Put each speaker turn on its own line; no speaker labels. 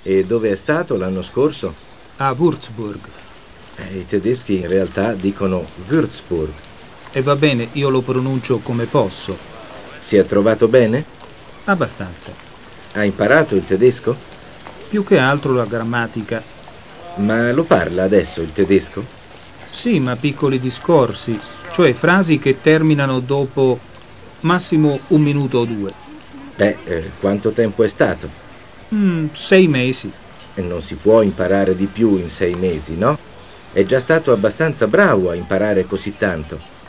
E dove è stato l'anno scorso?
A Würzburg.
I tedeschi in realtà dicono Würzburg.
E va bene, io lo pronuncio come posso.
Si è trovato bene?
Abbastanza.
Ha imparato il tedesco?
Più che altro la grammatica.
Ma lo parla adesso il tedesco?
Sì, ma piccoli discorsi, cioè frasi che terminano dopo massimo 1 minuto o 2.
Quanto tempo è stato?
6 mesi.
E non si può imparare di più in 6 mesi, no? È già stato abbastanza bravo a imparare così tanto.